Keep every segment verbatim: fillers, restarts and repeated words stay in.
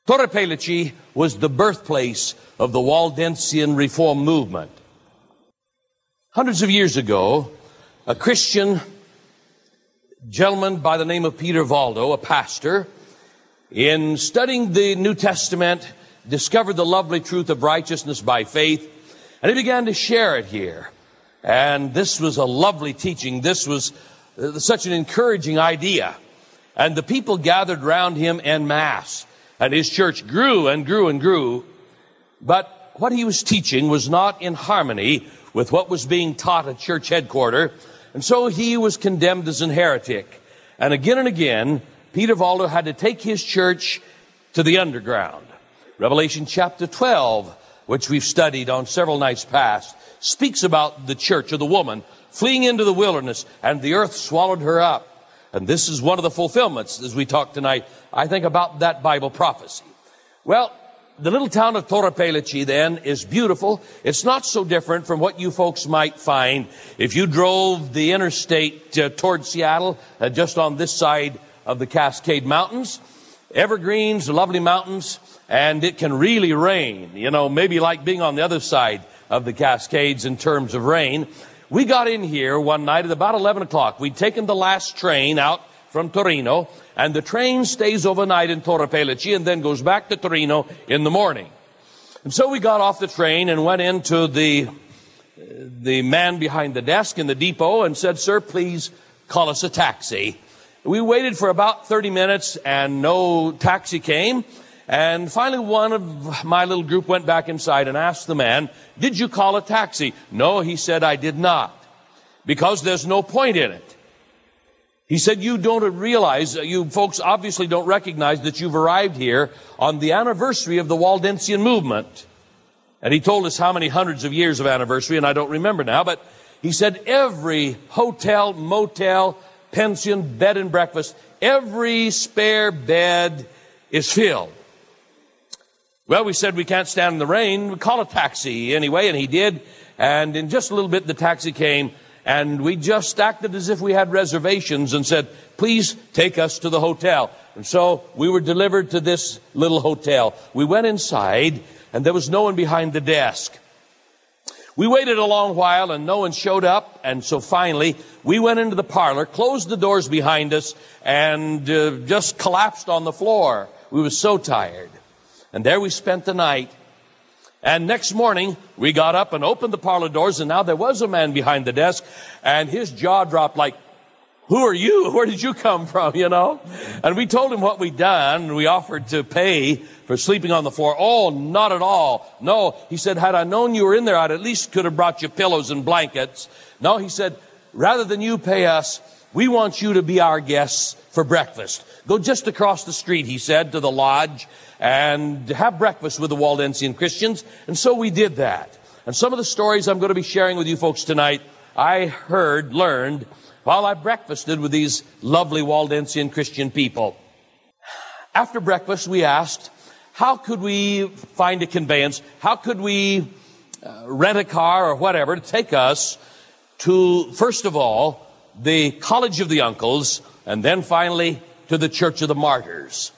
Torre Pellice was the birthplace of the Waldensian Reform movement. Hundreds of years ago, a Christian gentleman by the name of Peter Valdo, a pastor, in studying the New Testament, discovered the lovely truth of righteousness by faith, and he began to share it here. And this was a lovely teaching. This was uh, such an encouraging idea. And the people gathered round him en masse. And his church grew and grew and grew. But what he was teaching was not in harmony with what was being taught at church headquarters. And so he was condemned as an heretic. And again and again, Peter Valdo had to take his church to the underground. Revelation chapter twelve, which we've studied on several nights past, speaks about the church of the woman fleeing into the wilderness, and the earth swallowed her up. And this is one of the fulfillments, as we talk tonight, I think, about that Bible prophecy. Well, the little town of Torre Pellice, then, is beautiful. It's not so different from what you folks might find if you drove the interstate uh, toward Seattle, uh, just on this side of the Cascade Mountains. Evergreens, lovely mountains, and it can really rain. You know, maybe like being on the other side of the Cascades in terms of rain. We got in here one night at about eleven o'clock. We'd taken the last train out from Torino, and the train stays overnight in Torre Pellice and then goes back to Torino in the morning. And so we got off the train and went into the, the man behind the desk in the depot and said, "Sir, please call us a taxi." We waited for about thirty minutes and no taxi came. And finally, one of my little group went back inside and asked the man, "Did you call a taxi?" "No," he said, "I did not, because there's no point in it." He said, "You don't realize, you folks obviously don't recognize that you've arrived here on the anniversary of the Waldensian movement." And he told us how many hundreds of years of anniversary, and I don't remember now, but he said every hotel, motel, pension, bed and breakfast, every spare bed is filled. Well, we said we can't stand in the rain. We call a taxi anyway, and he did. And in just a little bit, the taxi came, and we just acted as if we had reservations and said, "Please take us to the hotel." And so we were delivered to this little hotel. We went inside, and there was no one behind the desk. We waited a long while, and no one showed up. And so finally, we went into the parlor, closed the doors behind us, and uh, just collapsed on the floor. We were so tired. And there we spent the night. And next morning, we got up and opened the parlor doors, and now there was a man behind the desk, and his jaw dropped like, "Who are you? Where did you come from?" You know? And we told him what we'd done, and we offered to pay for sleeping on the floor. "Oh, not at all. No," he said, "had I known you were in there, I'd at least could have brought you pillows and blankets." "No," he said, "rather than you pay us, we want you to be our guests for breakfast. Go just across the street," he said, "to the lodge, and have breakfast with the Waldensian Christians." And so we did that. And some of the stories I'm going to be sharing with you folks tonight, I heard, learned, while I breakfasted with these lovely Waldensian Christian people. After breakfast, we asked, how could we find a conveyance? How could we uh, rent a car or whatever to take us to, first of all, the College of the Uncles, and then finally to the Church of the Martyrs.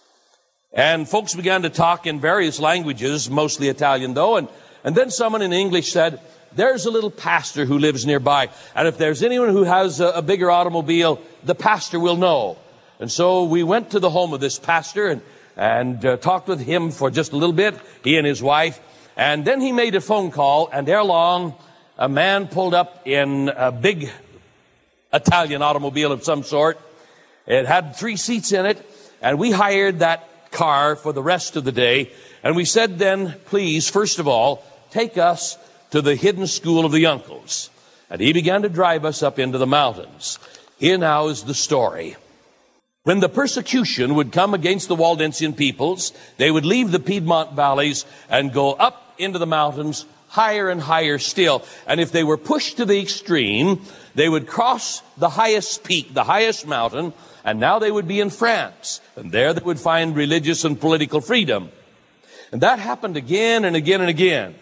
And folks began to talk in various languages, mostly Italian though, and, and then someone in English said, "There's a little pastor who lives nearby, and if there's anyone who has a, a bigger automobile, the pastor will know." And so we went to the home of this pastor and, and uh, talked with him for just a little bit, he and his wife, and then he made a phone call, and ere long, a man pulled up in a big Italian automobile of some sort. It had three seats in it, and we hired that car for the rest of the day. And we said then, "Please, first of all, take us to the hidden school of the Uncles." And he began to drive us up into the mountains. Here now is the story. When the persecution would come against the Waldensian peoples, they would leave the Piedmont valleys and go up into the mountains, higher and higher still. And if they were pushed to the extreme, they would cross the highest peak, the highest mountain, and now they would be in France. And there they would find religious and political freedom. And that happened again and again and again.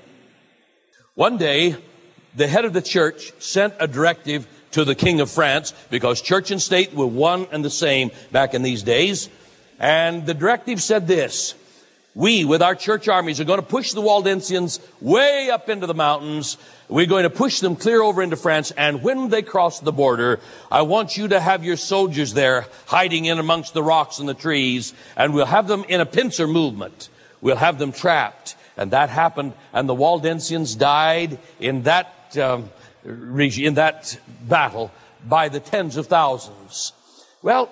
One day, the head of the church sent a directive to the King of France, because church and state were one and the same back in these days. And the directive said this: We, with our church armies, are going to push the Waldensians way up into the mountains. We're going to push them clear over into France. And when they cross the border, I want you to have your soldiers there hiding in amongst the rocks and the trees. And we'll have them in a pincer movement. We'll have them trapped. And that happened. And the Waldensians died in that, um, regi- in that battle by the tens of thousands. Well,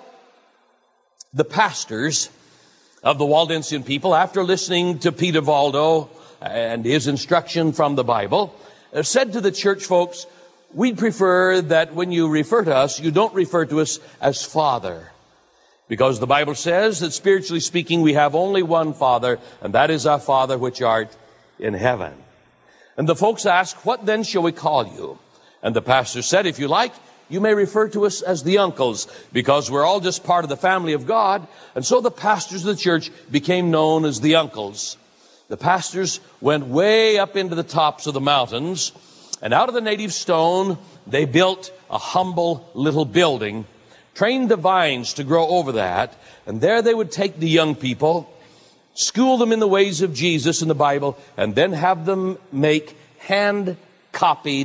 the pastors of the Waldensian people, after listening to Peter Valdo and his instruction from the Bible, said to the church folks, we'd prefer that when you refer to us, you don't refer to us as Father. Because the Bible says that spiritually speaking, we have only one Father, and that is our Father which art in heaven. And the folks asked, what then shall we call you? And the pastor said, if you like, you may refer to us as the uncles, because we're all just part of the family of God. And so the pastors of the church became known as the uncles. The pastors went way up into the tops of the mountains, and out of the native stone, they built a humble little building, trained the vines to grow over that, and there they would take the young people, school them in the ways of Jesus in the Bible, and then have them make hand-copied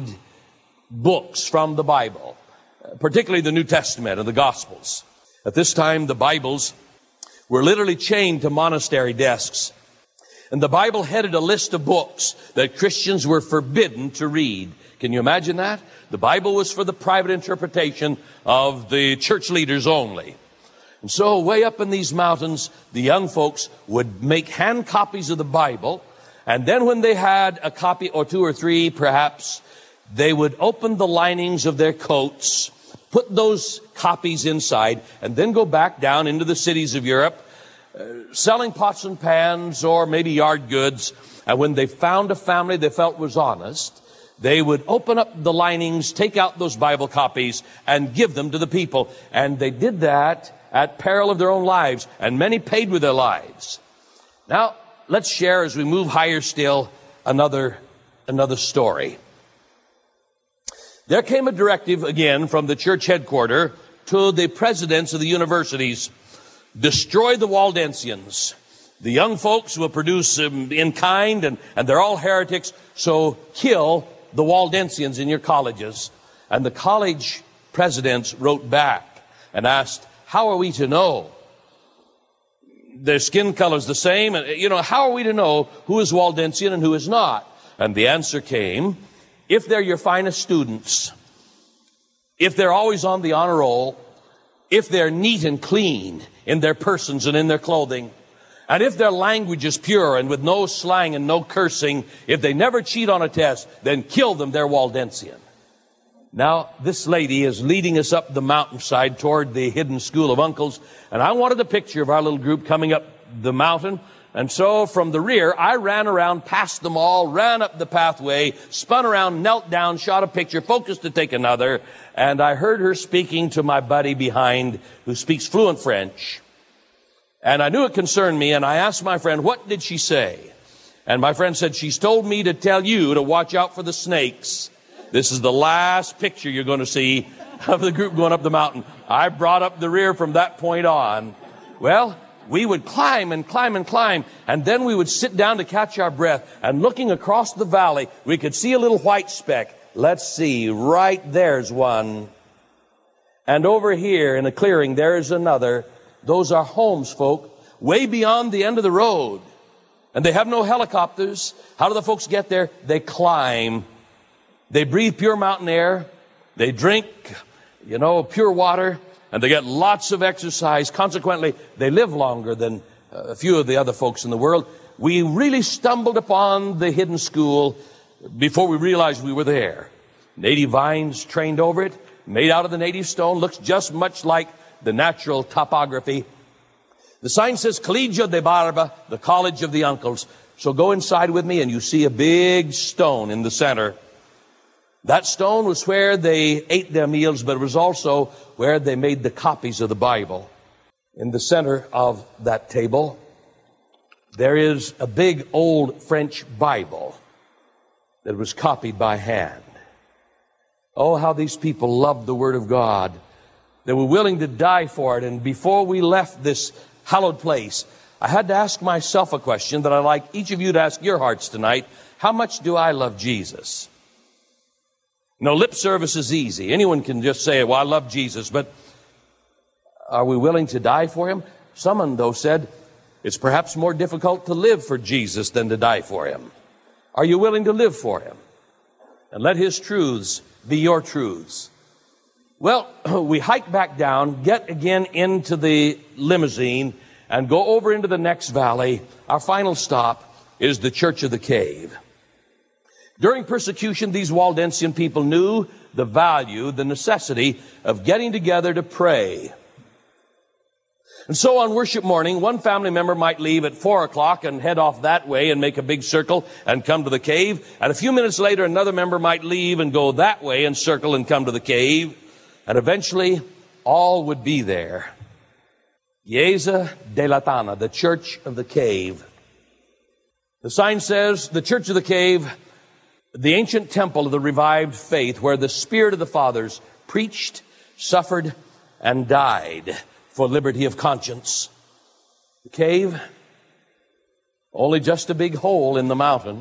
books from the Bible, particularly the New Testament and the Gospels. At this time, the Bibles were literally chained to monastery desks. And the Bible headed a list of books that Christians were forbidden to read. Can you imagine that? The Bible was for the private interpretation of the church leaders only. And so way up in these mountains, the young folks would make hand copies of the Bible. And then when they had a copy or two or three, perhaps, they would open the linings of their coats, put those copies inside, and then go back down into the cities of Europe, uh, selling pots and pans or maybe yard goods. And when they found a family they felt was honest, they would open up the linings, take out those Bible copies, and give them to the people. And they did that at peril of their own lives, and many paid with their lives. Now, let's share, as we move higher still, another, another story. There came a directive again from the church headquarters to the presidents of the universities. Destroy the Waldensians. The young folks will produce um, in kind, and, and they're all heretics, so kill the Waldensians in your colleges. And the college presidents wrote back and asked, how are we to know? Their skin color's the same, and you know, how are we to know who is Waldensian and who is not? And the answer came, if they're your finest students, if they're always on the honor roll, if they're neat and clean in their persons and in their clothing, and if their language is pure and with no slang and no cursing, if they never cheat on a test, then kill them, they're Waldensian. Now, this lady is leading us up the mountainside toward the hidden school of uncles, and I wanted a picture of our little group coming up the mountain. And so from the rear, I ran around, past them all, ran up the pathway, spun around, knelt down, shot a picture, focused to take another, and I heard her speaking to my buddy behind who speaks fluent French. And I knew it concerned me, and I asked my friend, what did she say? And my friend said, she's told me to tell you to watch out for the snakes. This is the last picture you're going to see of the group going up the mountain. I brought up the rear from that point on. Well, we would climb and climb and climb, and then we would sit down to catch our breath. And looking across the valley, we could see a little white speck. Let's see, right there's one. And over here in a clearing, there is another. Those are homes, folk, way beyond the end of the road. And they have no helicopters. How do the folks get there? They climb. They breathe pure mountain air. They drink, you know, pure water. And they get lots of exercise. Consequently, they live longer than a few of the other folks in the world. We really stumbled upon the hidden school before we realized we were there. Native vines trained over it, made out of the native stone, looks just much like the natural topography. The sign says Colegio de Barba, the College of the Uncles. So go inside with me and you see a big stone in the center. That stone was where they ate their meals, but it was also where they made the copies of the Bible. In the center of that table, there is a big old French Bible that was copied by hand. Oh, how these people loved the Word of God. They were willing to die for it. And before we left this hallowed place, I had to ask myself a question that I'd like each of you to ask your hearts tonight. How much do I love Jesus? No, lip service is easy. Anyone can just say, well, I love Jesus, but are we willing to die for him? Someone, though, said it's perhaps more difficult to live for Jesus than to die for him. Are you willing to live for him? And let his truths be your truths. Well, we hike back down, get again into the limousine, and go over into the next valley. Our final stop is the Church of the Cave. During persecution, these Waldensian people knew the value, the necessity of getting together to pray. And so on worship morning, one family member might leave at four o'clock and head off that way and make a big circle and come to the cave. And a few minutes later, another member might leave and go that way and circle and come to the cave. And eventually, all would be there. Chiesa della Tana, the Church of the Cave. The sign says, the Church of the Cave, the ancient temple of the revived faith, where the Spirit of the fathers preached, suffered, and died for liberty of conscience. The cave, only just a big hole in the mountain.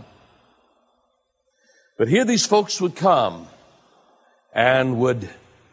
But here these folks would come and would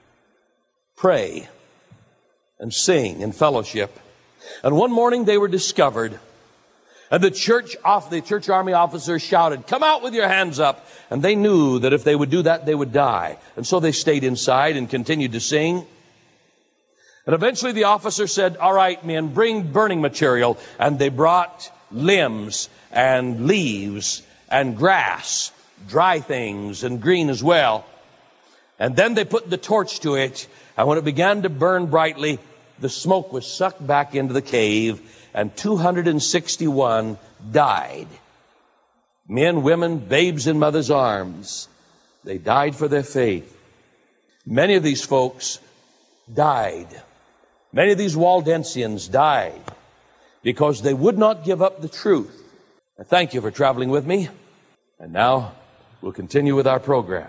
pray and sing and fellowship. And one morning they were discovered. And the church off, the church army officers shouted, come out with your hands up. And they knew that if they would do that, they would die. And so they stayed inside and continued to sing. And eventually the officer said, all right, men, bring burning material. And they brought limbs and leaves and grass, dry things and green as well. And then they put the torch to it. And when it began to burn brightly, the smoke was sucked back into the cave. And two hundred sixty-one died. Men, women, babes in mothers' arms. They died for their faith. Many of these folks died. Many of these Waldensians died because they would not give up the truth. I thank you for traveling with me. And now we'll continue with our program.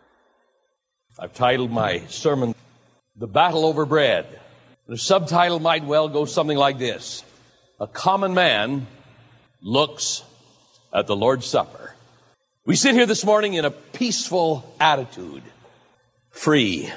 I've titled my sermon, The Battle Over Bread. The subtitle might well go something like this. A common man looks at the Lord's Supper. We sit here this morning in a peaceful attitude. Free.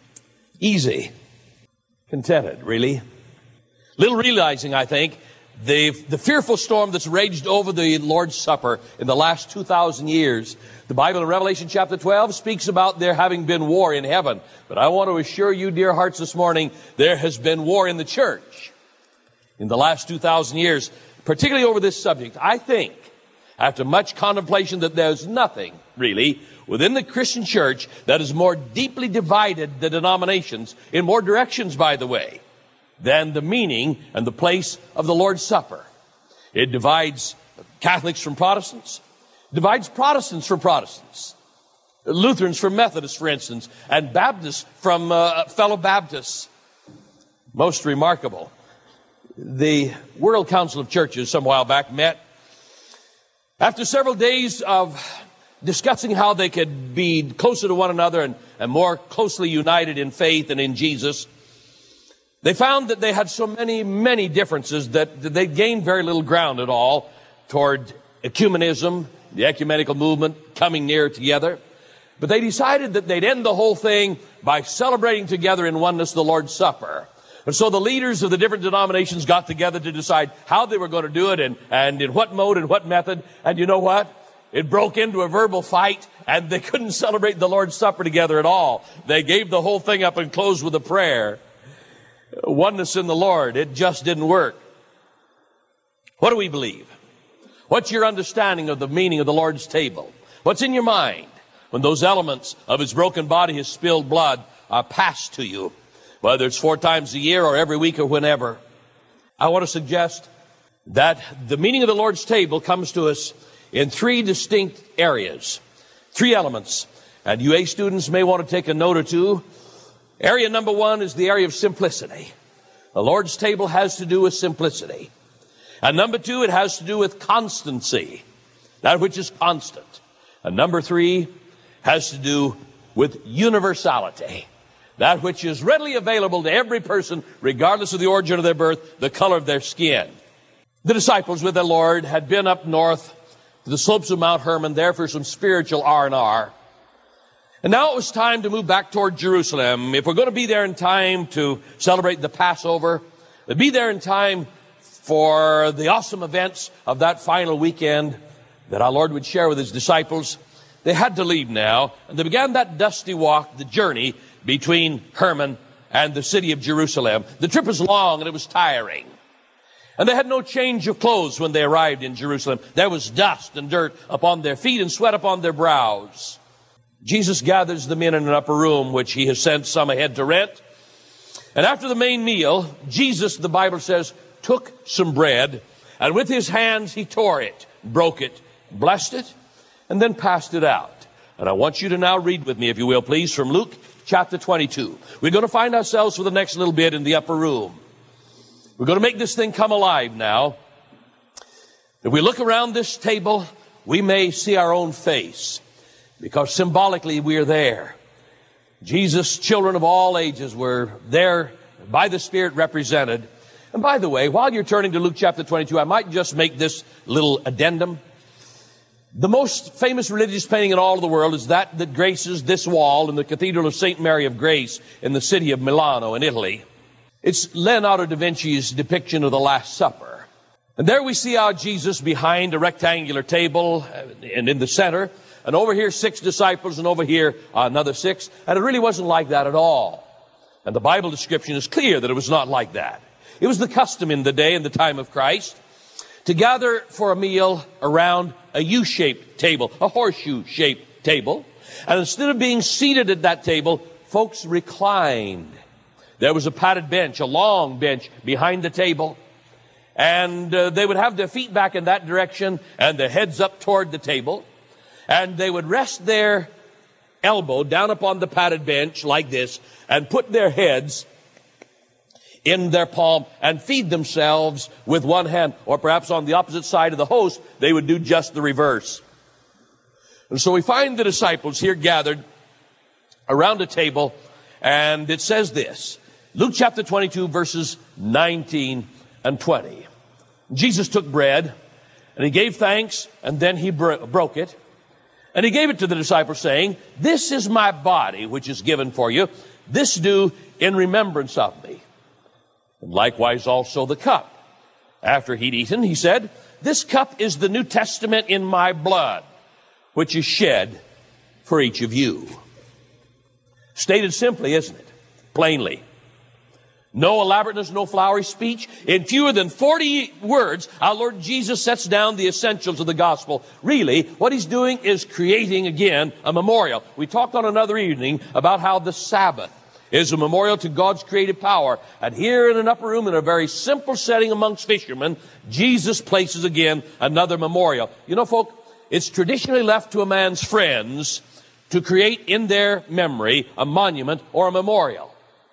Easy. Contented, really. Little realizing, I think, the, the fearful storm that's raged over the Lord's Supper in the last two thousand years. The Bible in Revelation chapter twelve speaks about there having been war in heaven. But I want to assure you, dear hearts, this morning, there has been war in the church in the last two thousand years, particularly over this subject. I think, after much contemplation, that there's nothing, really, within the Christian church that is more deeply divided the denominations, in more directions, by the way, than the meaning and the place of the Lord's Supper. It divides Catholics from Protestants, divides Protestants from Protestants, Lutherans from Methodists, for instance, and Baptists from uh, fellow Baptists. Most remarkable. The World Council of Churches some while back met. After several days of discussing how they could be closer to one another and, and more closely united in faith and in Jesus, they found that they had so many, many differences that they gained very little ground at all toward ecumenism, the ecumenical movement coming near together. But they decided that they'd end the whole thing by celebrating together in oneness the Lord's Supper. And so the leaders of the different denominations got together to decide how they were going to do it and, and in what mode and what method. And you know what? It broke into a verbal fight, and they couldn't celebrate the Lord's Supper together at all. They gave the whole thing up and closed with a prayer. Oneness in the Lord. It just didn't work. What do we believe? What's your understanding of the meaning of the Lord's table? What's in your mind when those elements of his broken body, his spilled blood, are passed to you? Whether it's four times a year or every week or whenever. I want to suggest that the meaning of the Lord's table comes to us in three distinct areas. Three elements. And you A students may want to take a note or two. Area number one is the area of simplicity. The Lord's table has to do with simplicity. And number two, it has to do with constancy. That which is constant. And number three has to do with universality. That which is readily available to every person, regardless of the origin of their birth, the color of their skin. The disciples with the Lord had been up north to the slopes of Mount Hermon there for some spiritual R and R. And now it was time to move back toward Jerusalem. If we're going to be there in time to celebrate the Passover, to be there in time for the awesome events of that final weekend that our Lord would share with his disciples, they had to leave now. And they began that dusty walk, the journey between Hermon and the city of Jerusalem. The trip was long and it was tiring. And they had no change of clothes when they arrived in Jerusalem. There was dust and dirt upon their feet and sweat upon their brows. Jesus gathers them in in an upper room, which he has sent some ahead to rent. And after the main meal, Jesus, the Bible says, took some bread, and with his hands he tore it, broke it, blessed it, and then passed it out. And I want you to now read with me, if you will, please, from Luke chapter twenty-two. We're going to find ourselves for the next little bit in the upper room. We're going to make this thing come alive now. If we look around this table, we may see our own face, because symbolically we are there. Jesus' children of all ages were there by the Spirit represented. And by the way, while you're turning to Luke chapter twenty-two, I might just make this little addendum. The most famous religious painting in all of the world is that that graces this wall in the Cathedral of Saint Mary of Grace in the city of Milano in Italy. It's Leonardo da Vinci's depiction of the Last Supper. And there we see our Jesus behind a rectangular table and in the center. And over here, six disciples, and over here, another six. And it really wasn't like that at all. And the Bible description is clear that it was not like that. It was the custom in the day, in the time of Christ, to gather for a meal around a U-shaped table, a horseshoe-shaped table. And instead of being seated at that table, folks reclined. There was a padded bench, a long bench behind the table. And uh, they would have their feet back in that direction and their heads up toward the table. And they would rest their elbow down upon the padded bench like this and put their heads in their palm and feed themselves with one hand. Or perhaps on the opposite side of the host, they would do just the reverse. And so we find the disciples here gathered around a table, and it says this, Luke chapter twenty-two, verses nineteen and twenty. Jesus took bread, and he gave thanks, and then he bro- broke it. And he gave it to the disciples, saying, "This is my body, which is given for you. This do in remembrance of me." And likewise also the cup. After he'd eaten, he said, "This cup is the New Testament in my blood, which is shed for each of you." Stated simply, isn't it? Plainly. No elaborateness, no flowery speech. In fewer than forty words, our Lord Jesus sets down the essentials of the gospel. Really, what he's doing is creating again a memorial. We talked on another evening about how the Sabbath is a memorial to God's creative power. And here in an upper room, in a very simple setting amongst fishermen, Jesus places again another memorial. You know, folk, it's traditionally left to a man's friends to create in their memory a monument or a memorial.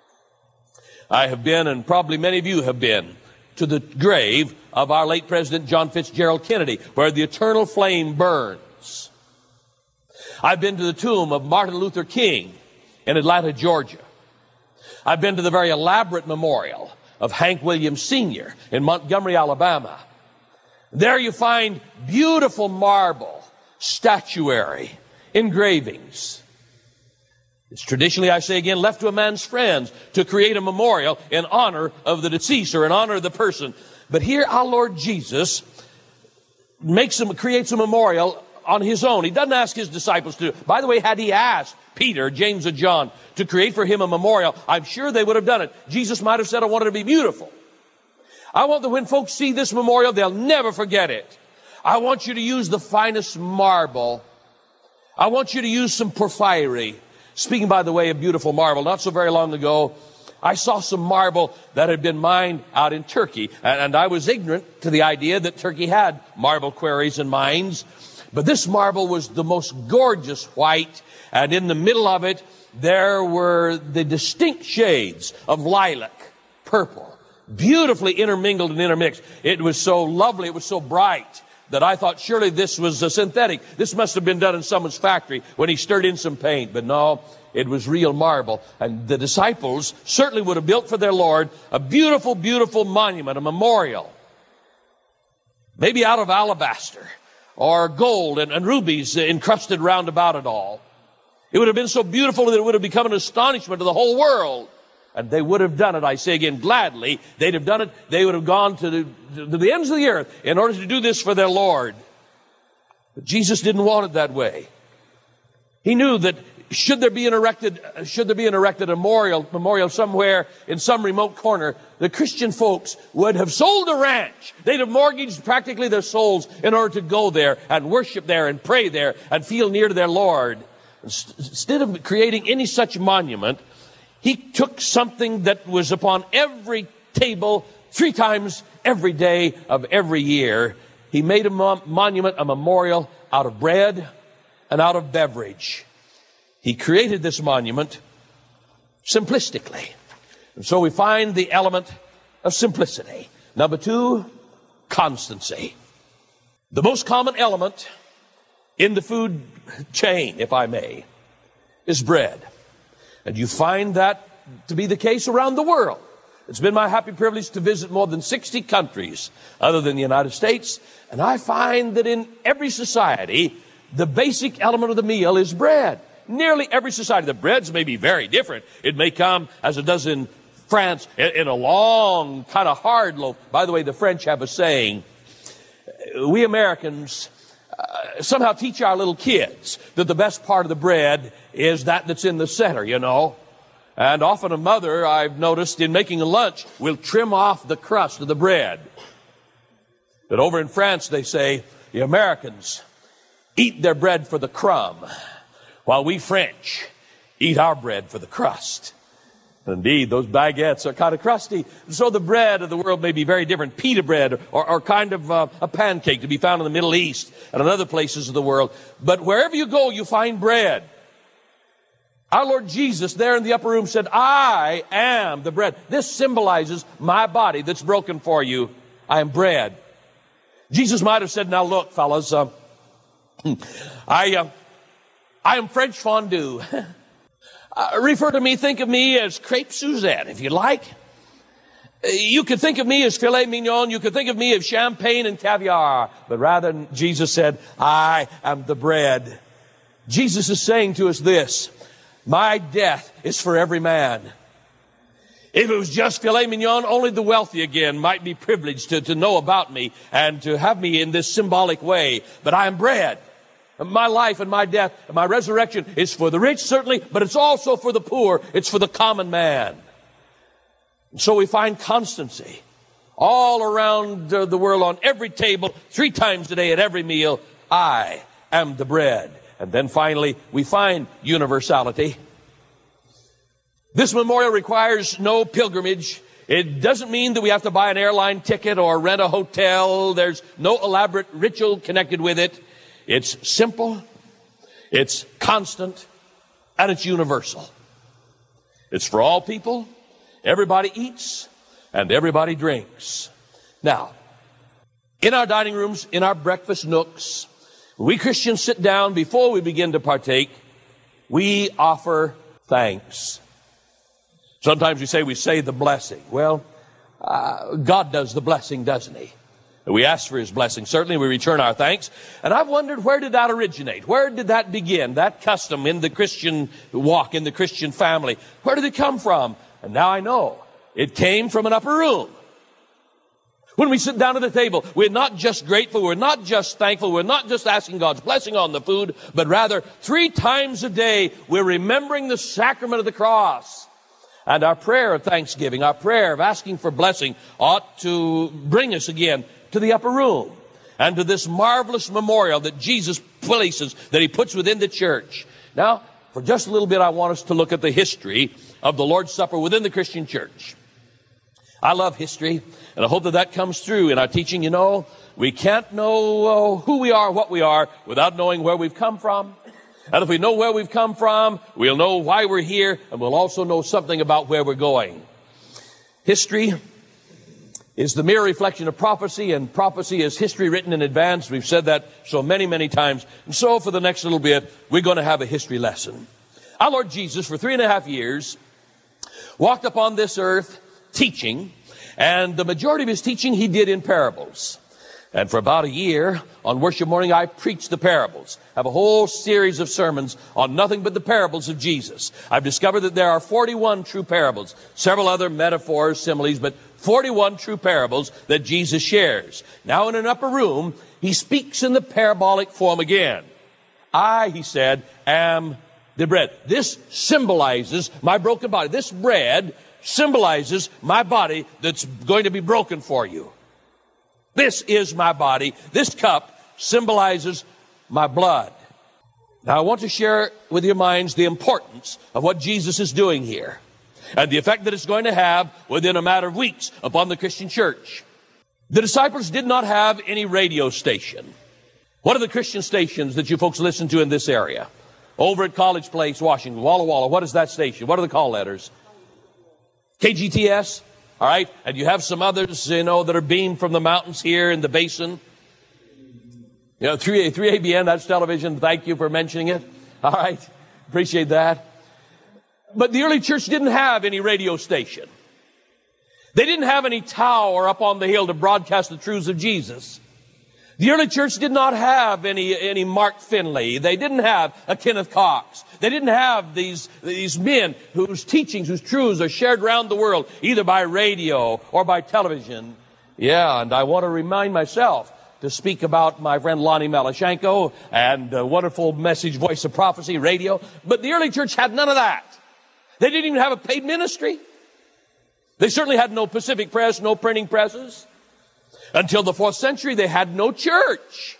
I have been, and probably many of you have been, to the grave of our late President John Fitzgerald Kennedy, where the eternal flame burns. I've been to the tomb of Martin Luther King in Atlanta, Georgia. I've been to the very elaborate memorial of Hank Williams Senior in Montgomery, Alabama. There you find beautiful marble, statuary, engravings. It's traditionally, I say again, left to a man's friends to create a memorial in honor of the deceased or in honor of the person. But here our Lord Jesus makes him, creates a memorial on his own. He doesn't ask his disciples to. By the way, had he asked Peter, James, and John to create for him a memorial, I'm sure they would have done it. Jesus might have said, "I want it to be beautiful. I want that when folks see this memorial, they'll never forget it. I want you to use the finest marble. I want you to use some porphyry." Speaking, by the way, of beautiful marble, not so very long ago, I saw some marble that had been mined out in Turkey. And I was ignorant to the idea that Turkey had marble quarries and mines. But this marble was the most gorgeous white. And in the middle of it, there were the distinct shades of lilac, purple, beautifully intermingled and intermixed. It was so lovely. It was so bright that I thought surely this was a synthetic. This must have been done in someone's factory when he stirred in some paint. But no, it was real marble. And the disciples certainly would have built for their Lord a beautiful, beautiful monument, a memorial. maybe out of alabaster or gold and, and rubies encrusted round about it all. It would have been so beautiful that it would have become an astonishment to the whole world. And they would have done it, I say again, gladly. They'd have done it. They would have gone to the, to the ends of the earth in order to do this for their Lord. But Jesus didn't want it that way. He knew that should there be an erected, should there be an erected memorial, memorial somewhere in some remote corner, the Christian folks would have sold a ranch. They'd have mortgaged practically their souls in order to go there and worship there and pray there and feel near to their Lord. Instead of creating any such monument, he took something that was upon every table three times every day of every year. He made a mo- monument, a memorial out of bread and out of beverage. He created this monument simplistically. And so we find the element of simplicity. Number two, constancy. The most common element in the food chain, if I may, is bread. And you find that to be the case around the world. It's been my happy privilege to visit more than sixty countries other than the United States. And I find that in every society, the basic element of the meal is bread. Nearly every society. The breads may be very different. It may come, as it does in France, in a long, kind of hard loaf. By the way, the French have a saying. We Americans uh, somehow teach our little kids that the best part of the bread is that that's in the center, you know. And often a mother, I've noticed, in making a lunch, will trim off the crust of the bread. But over in France, they say, the Americans eat their bread for the crumb, while we French eat our bread for the crust. Indeed, those baguettes are kind of crusty. So the bread of the world may be very different. Pita bread or, or kind of uh, a pancake to be found in the Middle East and in other places of the world. But wherever you go, you find bread. Our Lord Jesus there in the upper room said, I am the bread. This symbolizes my body that's broken for you. I am bread. Jesus might have said, now look, fellas, uh, I... Uh, I am French fondue. uh, refer to me, think of me as crepe Suzette, if you like. Uh, you could think of me as filet mignon. You could think of me as champagne and caviar. But rather, Jesus said, I am the bread. Jesus is saying to us this, my death is for every man. If it was just filet mignon, only the wealthy again might be privileged to, to know about me and to have me in this symbolic way. But I am bread. My life and my death and my resurrection is for the rich, certainly, but it's also for the poor. It's for the common man. And so we find constancy all around uh, the world, on every table, three times a day at every meal. I am the bread. And then finally, we find universality. This memorial requires no pilgrimage. It doesn't mean that we have to buy an airline ticket or rent a hotel. There's no elaborate ritual connected with it. It's simple, it's constant, and it's universal. It's for all people. Everybody eats and everybody drinks. Now, in our dining rooms, in our breakfast nooks, we Christians sit down before we begin to partake. We offer thanks. Sometimes we say we say the blessing. Well, uh, God does the blessing, doesn't he? We ask for his blessing. Certainly we return our thanks. And I've wondered, where did that originate? Where did that begin? That custom in the Christian walk, in the Christian family. Where did it come from? And now I know. It came from an upper room. When we sit down at the table, we're not just grateful, we're not just thankful, we're not just asking God's blessing on the food, but rather three times a day we're remembering the sacrament of the cross. And our prayer of thanksgiving, our prayer of asking for blessing ought to bring us again to the upper room and to this marvelous memorial that Jesus places, that he puts within the church. Now, for just a little bit, I want us to look at the history of the Lord's Supper within the Christian church. I love history, and I hope that that comes through in our teaching. You know, we can't know uh, who we are, what we are, without knowing where we've come from. And if we know where we've come from, we'll know why we're here, and we'll also know something about where we're going. History is the mere reflection of prophecy, and prophecy is history written in advance. We've said that so many, many times. And so for the next little bit, we're going to have a history lesson. Our Lord Jesus, for three and a half years, walked upon this earth teaching, and the majority of his teaching he did in parables. And for about a year, on worship morning, I preached the parables. I have a whole series of sermons on nothing but the parables of Jesus. I've discovered that there are forty-one true parables, several other metaphors, similes, but forty-one true parables that Jesus shares. Now in an upper room, he speaks in the parabolic form again. I, he said, am the bread. This symbolizes my broken body. This bread symbolizes my body that's going to be broken for you. This is my body. This cup symbolizes my blood. Now I want to share with your minds the importance of what Jesus is doing here and the effect that it's going to have within a matter of weeks upon the Christian church. The disciples did not have any radio station. What are the Christian stations that you folks listen to in this area? Over at College Place, Washington, Walla Walla, what is that station? What are the call letters? K G T S? All right, and you have some others, you know, that are beamed from the mountains here in the basin. You know, three A B N, that's television. Thank you for mentioning it. All right, appreciate that. But the early church didn't have any radio station. They didn't have any tower up on the hill to broadcast the truths of Jesus. The early church did not have any, any Mark Finley. They didn't have a Kenneth Cox. They didn't have these, these men whose teachings, whose truths are shared around the world, either by radio or by television. Yeah, and I want to remind myself to speak about my friend Lonnie Malashenko and a wonderful message, Voice of Prophecy, radio. But the early church had none of that. They didn't even have a paid ministry. They certainly had no Pacific Press, no printing presses. Until the fourth century, they had no church.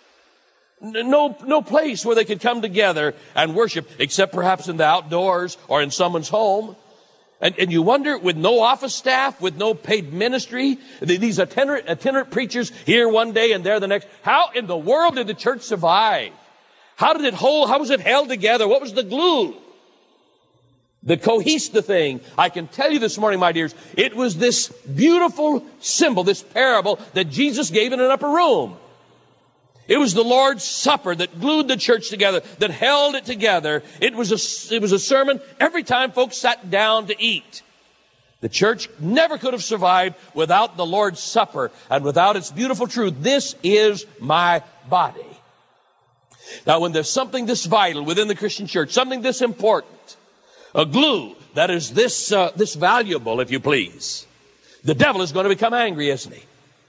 No, no place where they could come together and worship, except perhaps in the outdoors or in someone's home. And, and you wonder, with no office staff, with no paid ministry, these itinerant, itinerant preachers here one day and there the next, how in the world did the church survive? How did it hold, how was it held together? What was the glue that cohesed the thing? I can tell you this morning, my dears, it was this beautiful symbol, this parable that Jesus gave in an upper room. It was the Lord's Supper that glued the church together, that held it together. It was a, it was a sermon every time folks sat down to eat. The church never could have survived without the Lord's Supper and without its beautiful truth. This is my body. Now, when there's something this vital within the Christian church, something this important, a glue that is this, uh, this valuable, if you please, the devil is going to become angry, isn't he?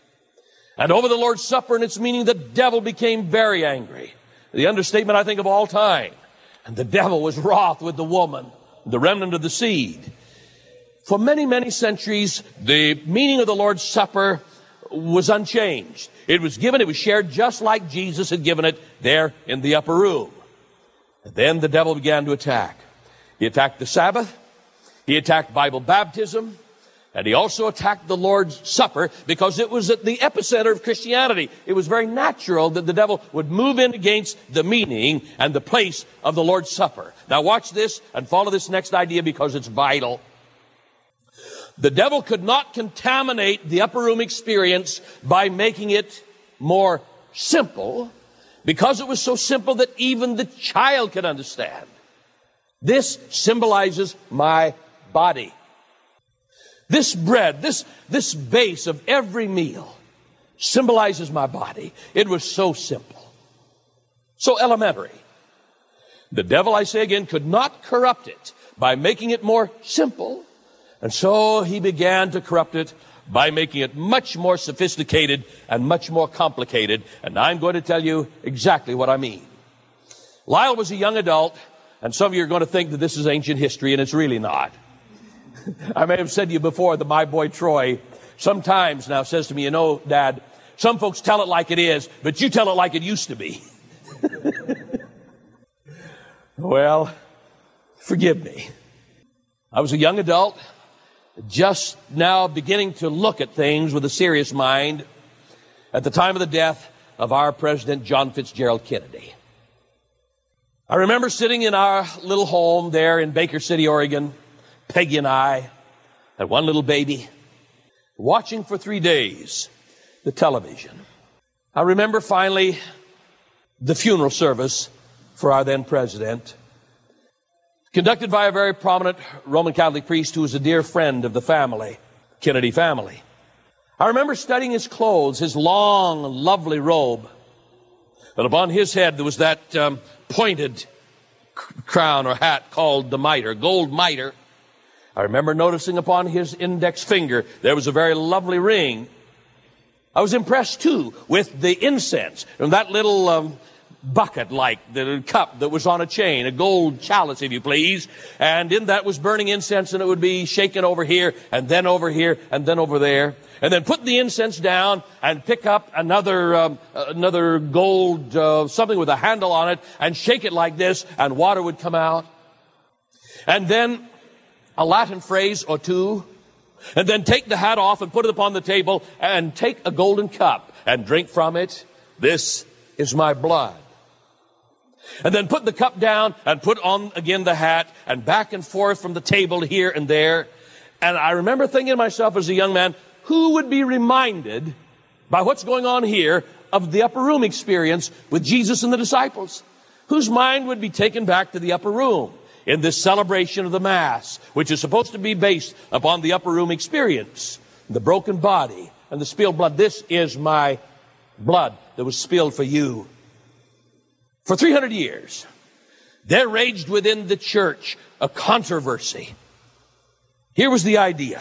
And over the Lord's Supper and its meaning, the devil became very angry. The understatement, I think, of all time. And the devil was wroth with the woman, the remnant of the seed. For many, many centuries, the meaning of the Lord's Supper was unchanged. It was given, it was shared just like Jesus had given it there in the upper room. And then the devil began to attack. He attacked the Sabbath. He attacked Bible baptism. And he also attacked the Lord's Supper because it was at the epicenter of Christianity. It was very natural that the devil would move in against the meaning and the place of the Lord's Supper. Now watch this and follow this next idea because it's vital. The devil could not contaminate the upper room experience by making it more simple because it was so simple that even the child could understand. This symbolizes my body. This bread, this, this base of every meal symbolizes my body. It was so simple, so elementary. The devil, I say again, could not corrupt it by making it more simple. And so he began to corrupt it by making it much more sophisticated and much more complicated. And I'm going to tell you exactly what I mean. Lyle was a young adult, and some of you are going to think that this is ancient history, and it's really not. I may have said to you before that my boy Troy sometimes now says to me, you know, Dad, some folks tell it like it is, but you tell it like it used to be. Well, forgive me. I was a young adult, just now beginning to look at things with a serious mind at the time of the death of our President John Fitzgerald Kennedy. I remember sitting in our little home there in Baker City, Oregon, Peggy and I, and one little baby, watching for three days the television. I remember finally the funeral service for our then president, conducted by a very prominent Roman Catholic priest who was a dear friend of the family, Kennedy family. I remember studying his clothes, his long, lovely robe. And upon his head there was that um, pointed crown or hat called the mitre, gold mitre. I remember noticing upon his index finger there was a very lovely ring. I was impressed, too, with the incense and that little um, bucket-like the cup that was on a chain, a gold chalice, if you please. And in that was burning incense, and it would be shaken over here and then over here and then over there. And then put the incense down and pick up another um, another gold, uh, something with a handle on it, and shake it like this, and water would come out. And then a Latin phrase or two, and then take the hat off and put it upon the table, and take a golden cup and drink from it. This is my blood. And then put the cup down and put on again the hat, and back and forth from the table here and there. And I remember thinking to myself as a young man, who would be reminded by what's going on here of the upper room experience with Jesus and the disciples? Whose mind would be taken back to the upper room in this celebration of the Mass, which is supposed to be based upon the upper room experience, the broken body and the spilled blood? This is my blood that was spilled for you. For three hundred years, there raged within the church a controversy. Here was the idea.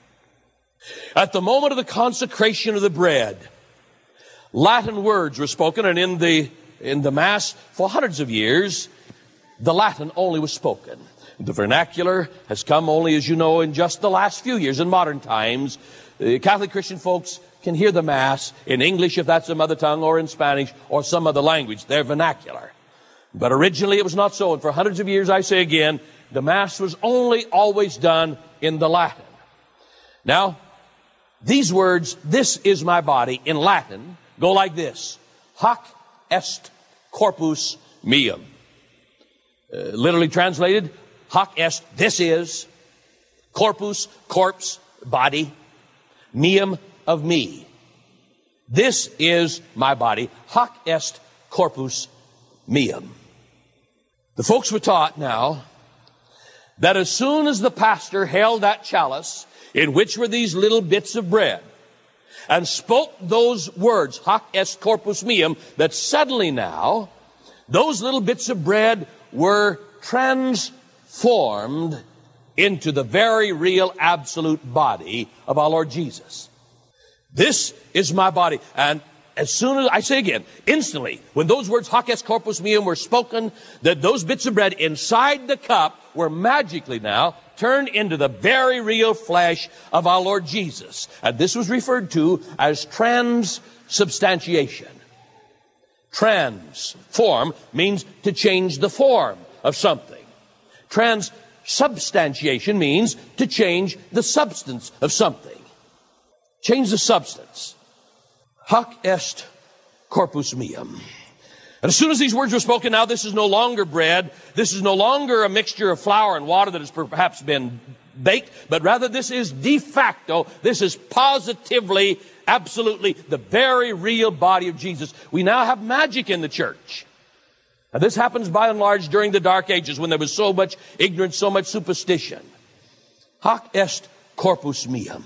At the moment of the consecration of the bread, Latin words were spoken, and in the in the Mass for hundreds of years, the Latin only was spoken. The vernacular has come only, as you know, in just the last few years. In modern times, the Catholic Christian folks can hear the Mass in English, if that's their mother tongue, or in Spanish, or some other language, their vernacular. But originally it was not so, and for hundreds of years, I say again, the Mass was only always done in the Latin. Now, these words, "this is my body," in Latin, go like this: hoc est corpus meum. Uh, literally translated, hoc est, this is, corpus, corpse, body, meum, of me. This is my body. Hoc est corpus meum. The folks were taught now that as soon as the pastor held that chalice in which were these little bits of bread and spoke those words, hoc est corpus meum, that suddenly now those little bits of bread were transformed into the very real absolute body of our Lord Jesus. This is my body. And as soon as, I say again, instantly, when those words, hoc est corpus meum, were spoken, that those bits of bread inside the cup were magically now turned into the very real flesh of our Lord Jesus. And this was referred to as transubstantiation. Transform means to change the form of something. Transubstantiation means to change the substance of something. Change the substance. Hoc est corpus meum. And as soon as these words were spoken, now this is no longer bread. This is no longer a mixture of flour and water that has perhaps been baked, but rather this is de facto, this is positively, absolutely the very real body of Jesus. We now have magic in the church. And this happens by and large during the Dark Ages when there was so much ignorance, so much superstition. Hoc est corpus meum.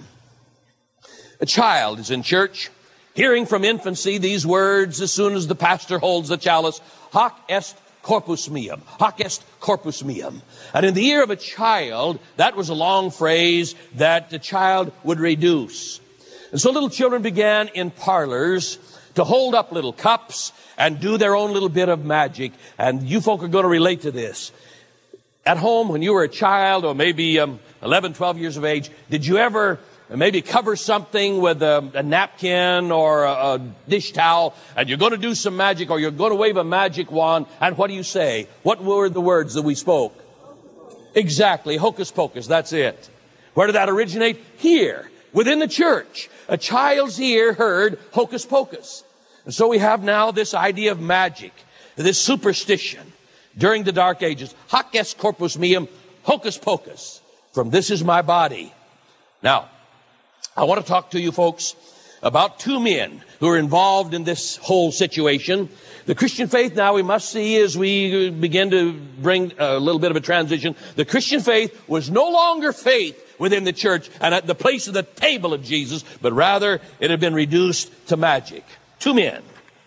A child is in church, hearing from infancy these words as soon as the pastor holds the chalice, hoc est corpus meum, hoc est corpus meum. And in the ear of a child, that was a long phrase that the child would reduce. And so little children began in parlors to hold up little cups and do their own little bit of magic. And you folk are going to relate to this. At home, when you were a child, or maybe um, eleven, twelve years of age, did you ever maybe cover something with a, a napkin or a, a dish towel, and you're going to do some magic, or you're going to wave a magic wand, and what do you say? What were the words that we spoke? Exactly, hocus pocus, that's it. Where did that originate? Here, within the church. A child's ear heard hocus pocus. And so we have now this idea of magic, this superstition during the Dark Ages. Hoc est corpus meum, hocus pocus, from this is my body. Now, I want to talk to you folks about two men who are involved in this whole situation. The Christian faith, now we must see as we begin to bring a little bit of a transition, the Christian faith was no longer faith within the church and at the place of the table of Jesus, but rather it had been reduced to magic. Two men.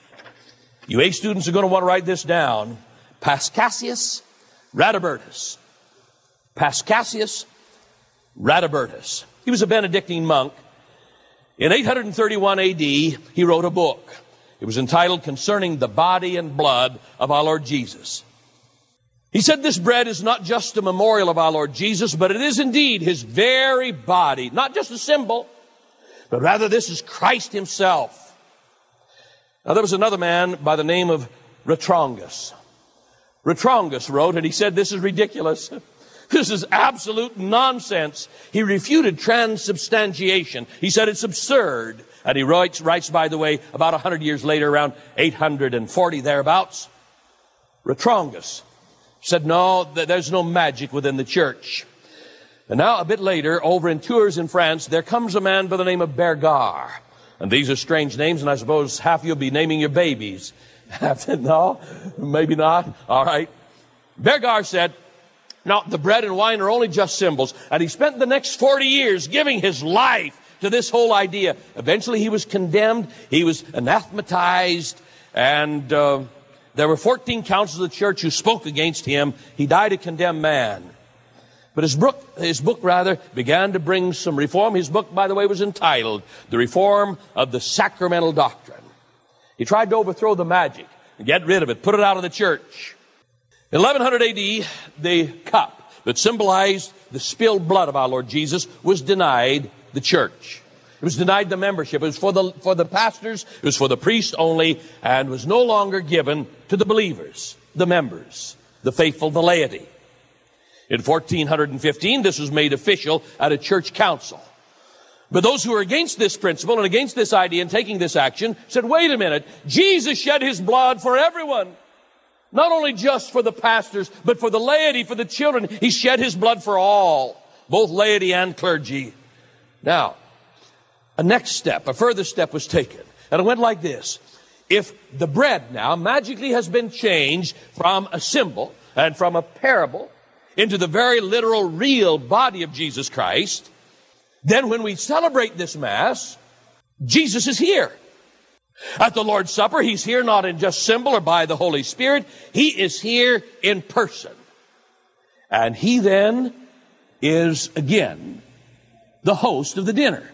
You A students are going to want to write this down. Paschasius Radabertus. Paschasius Radabertus. He was a Benedictine monk. In eight thirty-one A D, he wrote a book. It was entitled Concerning the Body and Blood of Our Lord Jesus. He said this bread is not just a memorial of our Lord Jesus, but it is indeed his very body. Not just a symbol, but rather this is Christ himself. Now there was another man by the name of Retrongus. Retrongus wrote, and he said this is ridiculous. This is absolute nonsense. He refuted transubstantiation. He said it's absurd. And he writes, writes, by the way, about a hundred years later, around eight hundred forty thereabouts. Retrongus said, no, there's no magic within the church. And now, a bit later, over in Tours in France, there comes a man by the name of Bergard. And these are strange names, and I suppose half of you'll be naming your babies. No, maybe not. All right. Bergard said, no, the bread and wine are only just symbols. And he spent the next forty years giving his life to this whole idea. Eventually, he was condemned. He was anathematized. And uh, there were fourteen councils of the church who spoke against him. He died a condemned man. But his book, his book rather, began to bring some reform. His book, by the way, was entitled The Reform of the Sacramental Doctrine. He tried to overthrow the magic and get rid of it, put it out of the church. In eleven hundred A D, the cup that symbolized the spilled blood of our Lord Jesus was denied the church. It was denied the membership. It was for the, for the pastors, it was for the priests only, and was no longer given to the believers, the members, the faithful, the laity. In fourteen fifteen, this was made official at a church council. But those who were against this principle and against this idea and taking this action said, wait a minute, Jesus shed his blood for everyone. Not only just for the pastors, but for the laity, for the children. He shed his blood for all, both laity and clergy. Now, a next step, a further step was taken. And it went like this. If the bread now magically has been changed from a symbol and from a parable into the very literal, real body of Jesus Christ, then when we celebrate this Mass, Jesus is here. At the Lord's Supper, he's here not in just symbol or by the Holy Spirit. He is here in person. And he then is again the host of the dinner.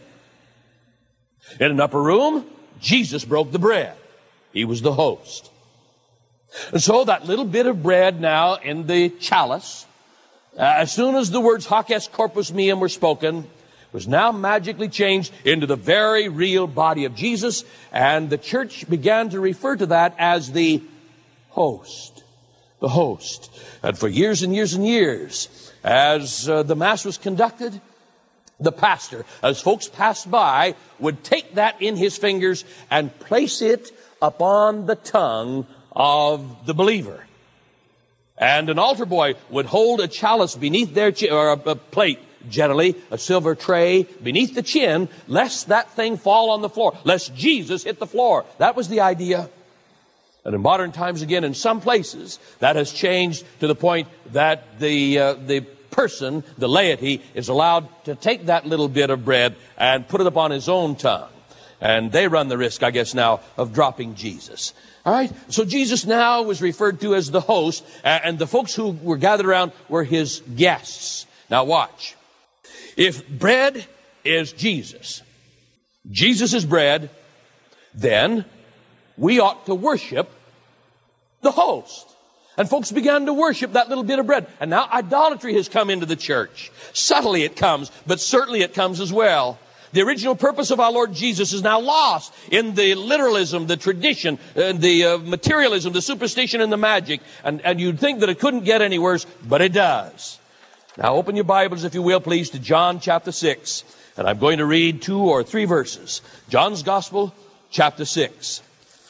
In an upper room, Jesus broke the bread. He was the host. And so that little bit of bread now in the chalice, uh, as soon as the words hoc est corpus meum were spoken, was now magically changed into the very real body of Jesus, and the church began to refer to that as the host. The host. And for years and years and years, as uh, the Mass was conducted, the pastor, as folks passed by, would take that in his fingers and place it upon the tongue of the believer. And an altar boy would hold a chalice beneath their chin, or a, a plate, generally a silver tray beneath the chin, lest that thing fall on the floor, lest Jesus hit the floor. That was the idea. And in modern times, again, in some places, that has changed to the point that the uh, the person, the laity, is allowed to take that little bit of bread and put it upon his own tongue. And they run the risk, I guess, now of dropping Jesus. All right? So Jesus now was referred to as the host, and the folks who were gathered around were his guests. Now watch. If bread is Jesus, Jesus is bread, then we ought to worship the host. And folks began to worship that little bit of bread. And now idolatry has come into the church. Subtly it comes, but certainly it comes as well. The original purpose of our Lord Jesus is now lost in the literalism, the tradition, and the uh, materialism, the superstition, and the magic. And, and you'd think that it couldn't get any worse, but it does. Now open your Bibles, if you will, please, to John chapter six. And I'm going to read two or three verses. John's Gospel, chapter six.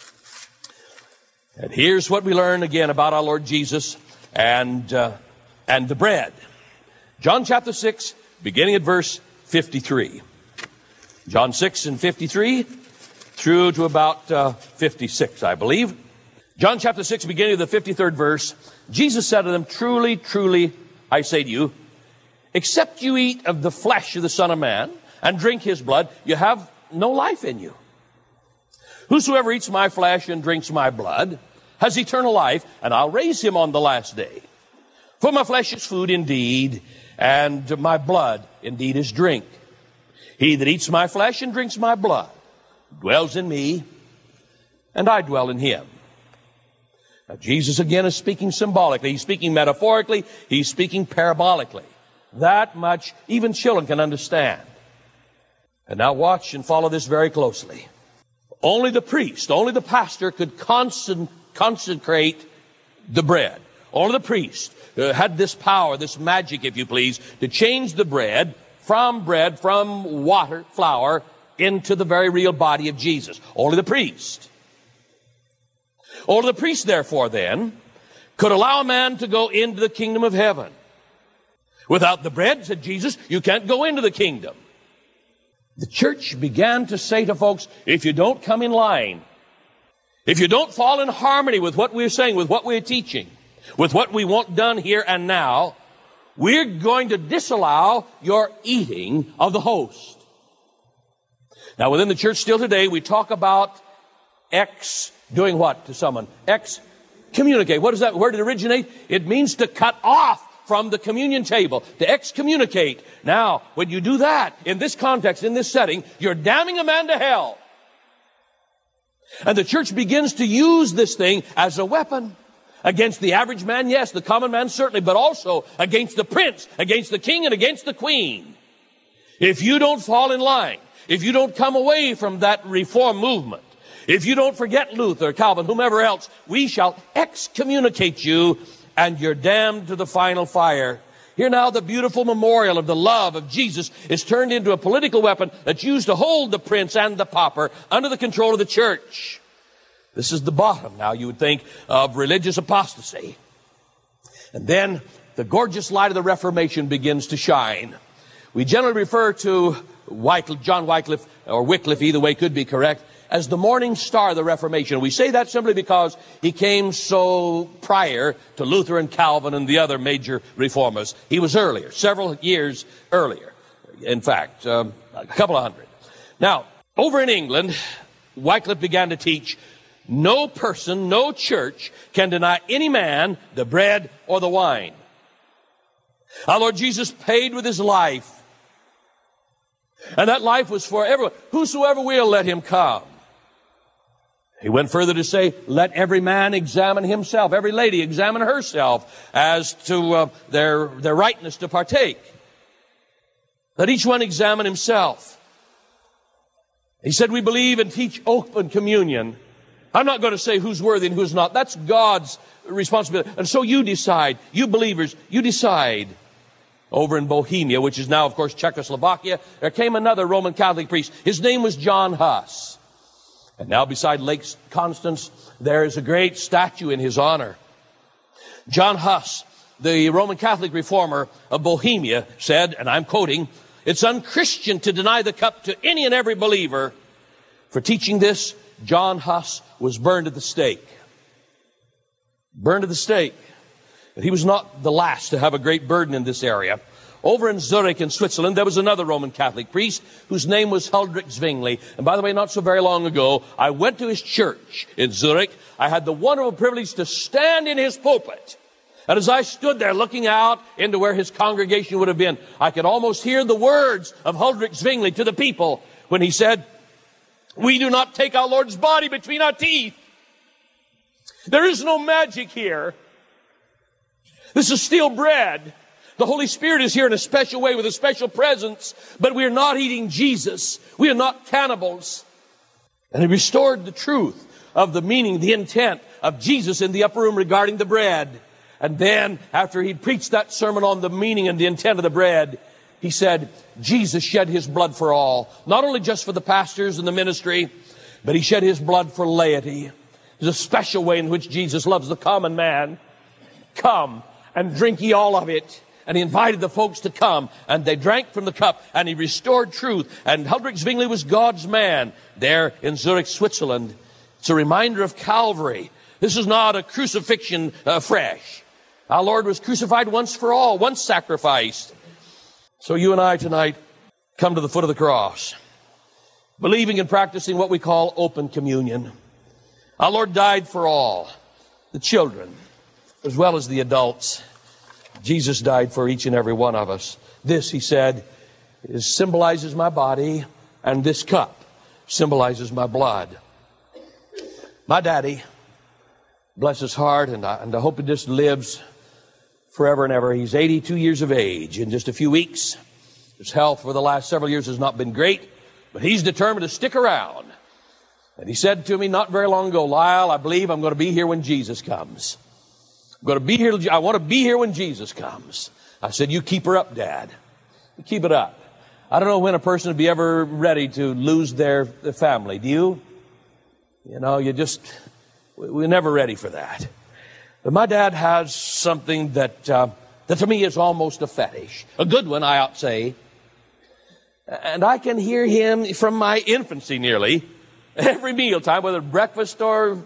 And here's what we learn again about our Lord Jesus and uh, and the bread. John chapter six, beginning at verse fifty-three. John six and fifty-three through to about uh, fifty-six, I believe. John chapter six, beginning of the fifty-third verse. Jesus said to them, truly, truly, I say to you, except you eat of the flesh of the Son of Man and drink his blood, you have no life in you. Whosoever eats my flesh and drinks my blood has eternal life, and I'll raise him on the last day. For my flesh is food indeed, and my blood indeed is drink. He that eats my flesh and drinks my blood dwells in me, and I dwell in him. Now, Jesus again is speaking symbolically. He's speaking metaphorically. He's speaking parabolically. That much even children can understand. And now watch and follow this very closely. Only the priest, only the pastor could consec- consecrate the bread. Only the priest uh, had this power, this magic, if you please, to change the bread from bread, from water, flour, into the very real body of Jesus. Only the priest. Only the priest, therefore, then, could allow a man to go into the kingdom of heaven. Without the bread, said Jesus, you can't go into the kingdom. The church began to say to folks, if you don't come in line, if you don't fall in harmony with what we're saying, with what we're teaching, with what we want done here and now, we're going to disallow your eating of the host. Now, within the church still today, we talk about ex doing what to someone? Excommunicate. What does that word originate? It means to cut off from the communion table, to excommunicate. Now, when you do that, in this context, in this setting, you're damning a man to hell. And the church begins to use this thing as a weapon against the average man, yes, the common man certainly, but also against the prince, against the king, and against the queen. If you don't fall in line, if you don't come away from that reform movement, if you don't forget Luther, Calvin, whomever else, we shall excommunicate you, and you're damned to the final fire. Here now the beautiful memorial of the love of Jesus is turned into a political weapon that's used to hold the prince and the pauper under the control of the church. This is the bottom, now you would think, of religious apostasy. And then the gorgeous light of the Reformation begins to shine. We generally refer to Wycliffe, John Wycliffe, or Wycliffe, either way could be correct, as the morning star of the Reformation. We say that simply because he came so prior to Luther and Calvin and the other major reformers. He was earlier, several years earlier, in fact, um, a couple of hundred. Now, over in England, Wycliffe began to teach, no person, no church can deny any man the bread or the wine. Our Lord Jesus paid with his life, and that life was for everyone. Whosoever will, let him come. He went further to say, let every man examine himself, every lady examine herself as to uh, their, their rightness to partake. Let each one examine himself. He said, we believe and teach open communion. I'm not going to say who's worthy and who's not. That's God's responsibility. And so you decide, you believers, you decide. Over in Bohemia, which is now, of course, Czechoslovakia, there came another Roman Catholic priest. His name was John Huss. And now beside Lake Constance, there is a great statue in his honor. John Huss, the Roman Catholic reformer of Bohemia, said, and I'm quoting, it's unchristian to deny the cup to any and every believer. For teaching this, John Huss was burned at the stake. Burned at the stake. But he was not the last to have a great burden in this area. Over in Zurich in Switzerland, there was another Roman Catholic priest whose name was Huldrych Zwingli. And by the way, not so very long ago, I went to his church in Zurich. I had the wonderful privilege to stand in his pulpit. And as I stood there looking out into where his congregation would have been, I could almost hear the words of Huldrych Zwingli to the people when he said, we do not take our Lord's body between our teeth. There is no magic here. This is still bread. The Holy Spirit is here in a special way with a special presence, but we are not eating Jesus. We are not cannibals. And he restored the truth of the meaning, the intent of Jesus in the upper room regarding the bread. And then, after he preached that sermon on the meaning and the intent of the bread, he said, Jesus shed his blood for all. Not only just for the pastors and the ministry, but he shed his blood for laity. There's a special way in which Jesus loves the common man. Come and drink ye all of it. And he invited the folks to come, and they drank from the cup, and he restored truth. And Huldrych Zwingli was God's man there in Zurich, Switzerland. It's a reminder of Calvary. This is not a crucifixion uh, fresh. Our Lord was crucified once for all, once sacrificed. So you and I tonight come to the foot of the cross, believing and practicing what we call open communion. Our Lord died for all, the children as well as the adults. Jesus died for each and every one of us. This, he said, is, symbolizes my body, and this cup symbolizes my blood. My daddy, bless his heart, and I, and I hope he just lives forever and ever. He's eighty-two years of age in just a few weeks. His health for the last several years has not been great, but he's determined to stick around. And he said to me not very long ago, Lyle, I believe I'm going to be here when Jesus comes. I'm going to be here. I want to be here when Jesus comes. I said, you keep her up, Dad. You keep it up. I don't know when a person would be ever ready to lose their, their family. Do you? You know, you just, we're never ready for that. But my dad has something that, uh, that to me is almost a fetish. A good one, I ought to say. And I can hear him from my infancy nearly, every mealtime, whether breakfast or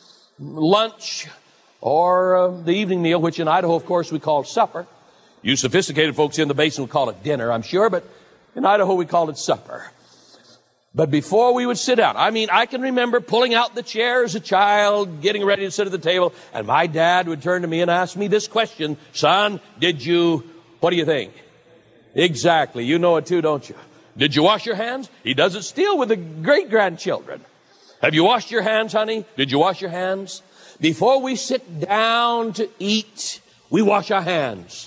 lunch or uh, the evening meal, which in Idaho, of course, we call supper. You sophisticated folks in the basin would call it dinner, I'm sure, but in Idaho we called it supper. But before we would sit down, I mean, I can remember pulling out the chair as a child, getting ready to sit at the table, and my dad would turn to me and ask me this question, son, did you, what do you think? Exactly, you know it too, don't you? Did you wash your hands? He does it still with the great-grandchildren. Have you washed your hands, honey? Did you wash your hands? Before we sit down to eat, we wash our hands.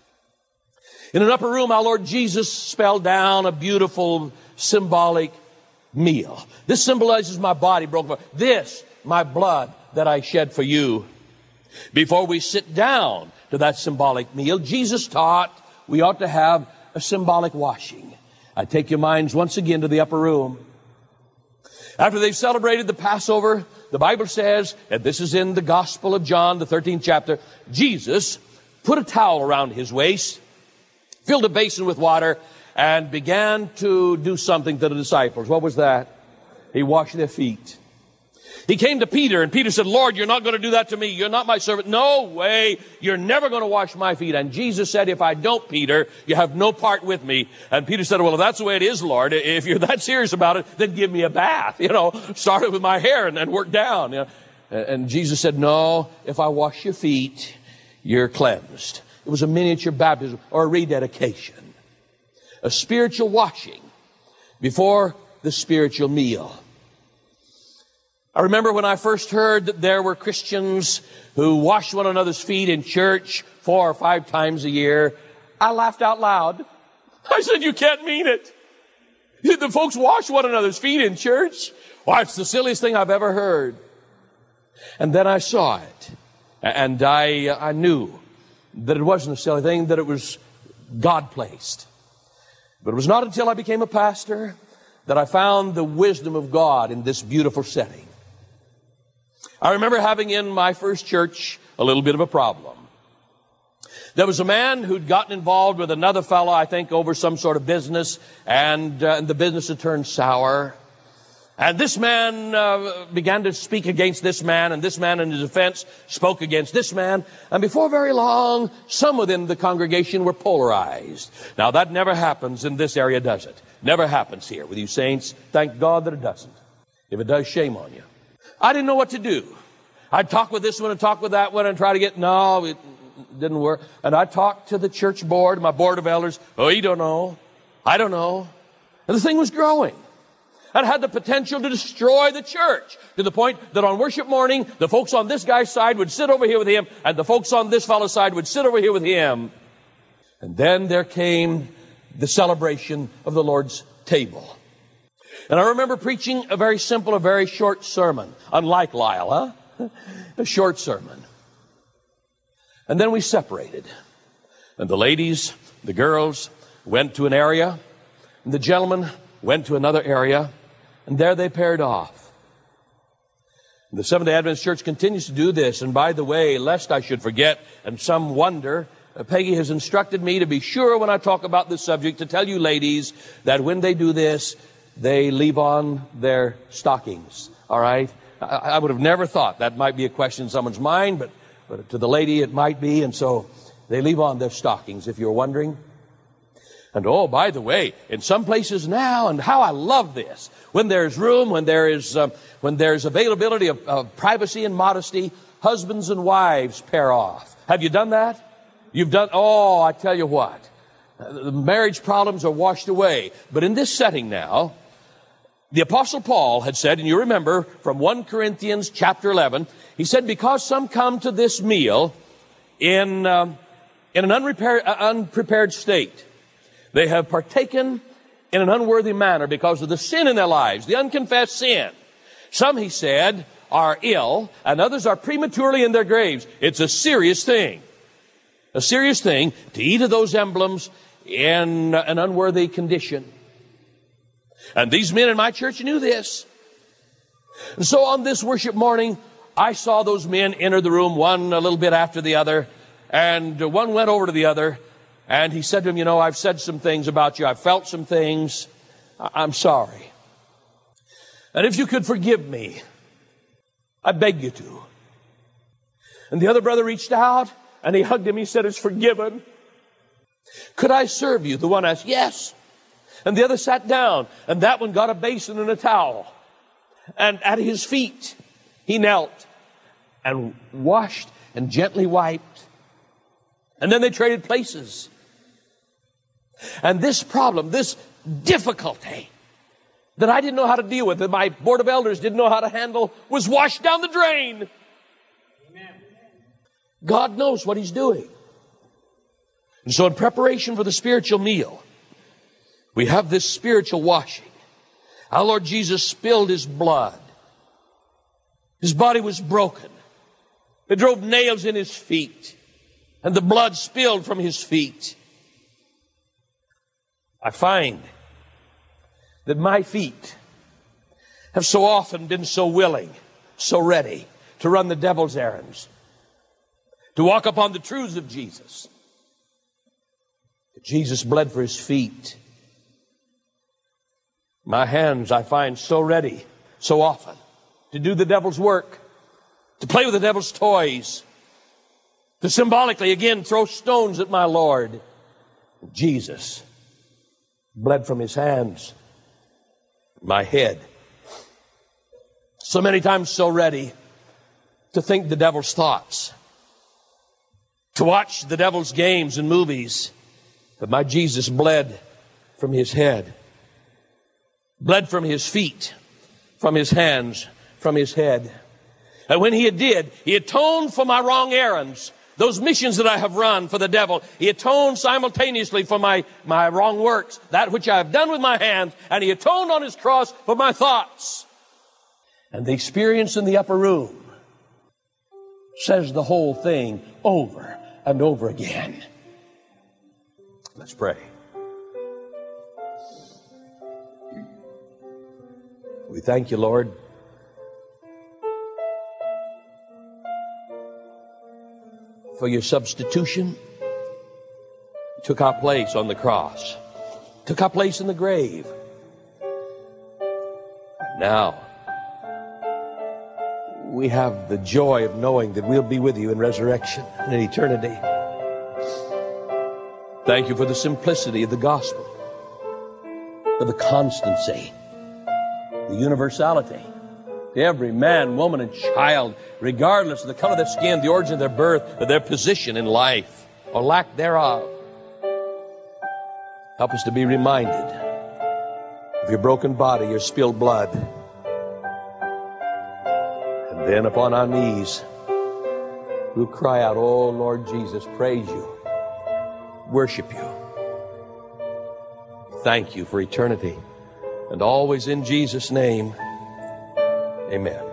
In an upper room, our Lord Jesus spelled down a beautiful symbolic meal. This symbolizes my body broken for this, my blood that I shed for you. Before we sit down to that symbolic meal, Jesus taught we ought to have a symbolic washing. I take your minds once again to the upper room. After they've celebrated the Passover, the Bible says, and this is in the Gospel of John, the thirteenth chapter, Jesus put a towel around his waist, filled a basin with water, and began to do something to the disciples. What was that? He washed their feet. He came to Peter, and Peter said, Lord, you're not going to do that to me. You're not my servant. No way. You're never going to wash my feet. And Jesus said, if I don't, Peter, you have no part with me. And Peter said, well, if that's the way it is, Lord, if you're that serious about it, then give me a bath. You know, start it with my hair and then work down. You know? And Jesus said, no, if I wash your feet, you're cleansed. It was a miniature baptism or a rededication. A spiritual washing before the spiritual meal. I remember when I first heard that there were Christians who washed one another's feet in church four or five times a year, I laughed out loud. I said, you can't mean it. The folks wash one another's feet in church? Why, it's the silliest thing I've ever heard. And then I saw it. And I, I knew that it wasn't a silly thing, that it was God-placed. But it was not until I became a pastor that I found the wisdom of God in this beautiful setting. I remember having in my first church a little bit of a problem. There was a man who'd gotten involved with another fellow, I think, over some sort of business, and, uh, and the business had turned sour. And this man uh, began to speak against this man, and this man in his defense spoke against this man. And before very long, some within the congregation were polarized. Now, that never happens in this area, does it? Never happens here with you saints. Thank God that it doesn't. If it does, shame on you. I didn't know what to do. I'd talk with this one and talk with that one and try to get, no, it didn't work. And I talked to the church board, my board of elders. Oh, you don't know. I don't know. And the thing was growing. It had the potential to destroy the church to the point that on worship morning, the folks on this guy's side would sit over here with him, and the folks on this fellow's side would sit over here with him. And then there came the celebration of the Lord's table. And I remember preaching a very simple, a very short sermon. Unlike Lyle, huh? A short sermon. And then we separated. And the ladies, the girls, went to an area, and the gentlemen went to another area, and there they paired off. The Seventh-day Adventist Church continues to do this. And by the way, lest I should forget, and some wonder, uh, Peggy has instructed me to be sure when I talk about this subject to tell you ladies that when they do this, they leave on their stockings. All right? I, I would have never thought that might be a question in someone's mind, but, but to the lady it might be. And so they leave on their stockings, if you're wondering. And oh, by the way, in some places now, and how I love this, when there's room, when there is, um, when there's availability of, of privacy and modesty, husbands and wives pair off. Have you done that? You've done, oh, I tell you what, the marriage problems are washed away. But in this setting now, the Apostle Paul had said, and you remember from First Corinthians chapter eleven, he said, because some come to this meal in, um, in an unprepared, uh, unprepared state, they have partaken in an unworthy manner because of the sin in their lives, the unconfessed sin. Some, he said, are ill, and others are prematurely in their graves. It's a serious thing. A serious thing to eat of those emblems in an unworthy condition. And these men in my church knew this. And so on this worship morning, I saw those men enter the room, one a little bit after the other, and one went over to the other, and he said to him, you know, I've said some things about you. I've felt some things. I'm sorry. And if you could forgive me, I beg you to. And the other brother reached out and he hugged him. He said, it's forgiven. Could I serve you? The one asked, yes. And the other sat down, and that one got a basin and a towel. And at his feet, he knelt and washed and gently wiped. And then they traded places. And this problem, this difficulty that I didn't know how to deal with, that my board of elders didn't know how to handle, was washed down the drain. Amen. God knows what He's doing. And so in preparation for the spiritual meal, we have this spiritual washing. Our Lord Jesus spilled His blood. His body was broken. They drove nails in His feet, and the blood spilled from His feet. I find that my feet have so often been so willing, so ready to run the devil's errands, to walk upon the truths of Jesus. Jesus bled for His feet. My hands I find so ready, so often, to do the devil's work, to play with the devil's toys, to symbolically again throw stones at my Lord. Jesus bled from His hands, my head. So many times so ready to think the devil's thoughts, to watch the devil's games and movies. But my Jesus bled from His head, bled from His feet, from His hands, from His head. And when He did, He atoned for my wrong errands, those missions that I have run for the devil. He atoned simultaneously for my, my wrong works, that which I have done with my hands, and He atoned on His cross for my thoughts. And the experience in the upper room says the whole thing over and over again. Let's pray. We thank You, Lord, for Your substitution. You took our place on the cross, took our place in the grave. And now we have the joy of knowing that we'll be with You in resurrection and in eternity. Thank You for the simplicity of the gospel, for the constancy, the universality. Every man, woman, and child, regardless of the color of their skin, the origin of their birth, or their position in life, or lack thereof. Help us to be reminded of Your broken body, Your spilled blood. And then upon our knees, we'll cry out, oh Lord Jesus, praise You, worship You, thank You for eternity. And always in Jesus' name, amen.